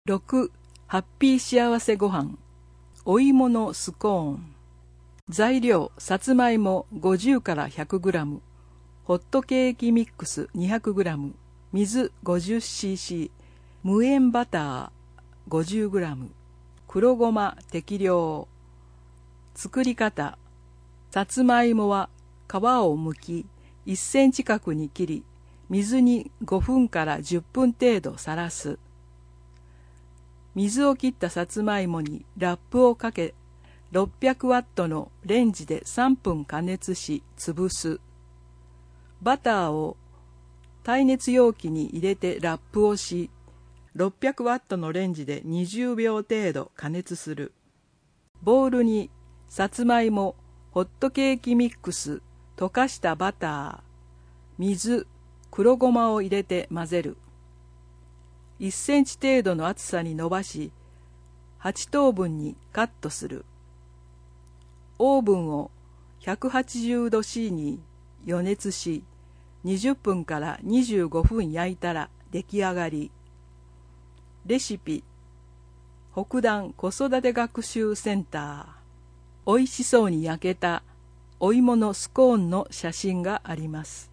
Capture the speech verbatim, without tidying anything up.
ろく. ハッピー幸せごはんお芋のスコーン。材料さつまいもごじゅうからひゃくグラム、ホットケーキミックスにひゃくグラム、水 ごじゅっシーシー、 無塩バター ごじゅうグラム、黒ごま適量。作り方。さつまいもは皮を剥きいっセンチ角に切り、水にごふんからじゅっぷん程度さらす。水を切ったさつまいもにラップをかけ、ろっぴゃくワットのレンジでさんぷん加熱し潰す。バターを耐熱容器に入れてラップをし、ろっぴゃくワットのレンジでにじゅうびょう程度加熱する。ボウルにさつまいも、ホットケーキミックス、溶かしたバター、水、黒ごまを入れて混ぜる。いっセンチ程度の厚さに伸ばし、はち等分にカットする。オーブンをひゃくはちじゅうど C に予熱し、にじゅっぷんからにじゅうごふん焼いたら出来上がり。レシピ。北段子育て学習センター。おいしそうに焼けたお芋のスコーンの写真があります。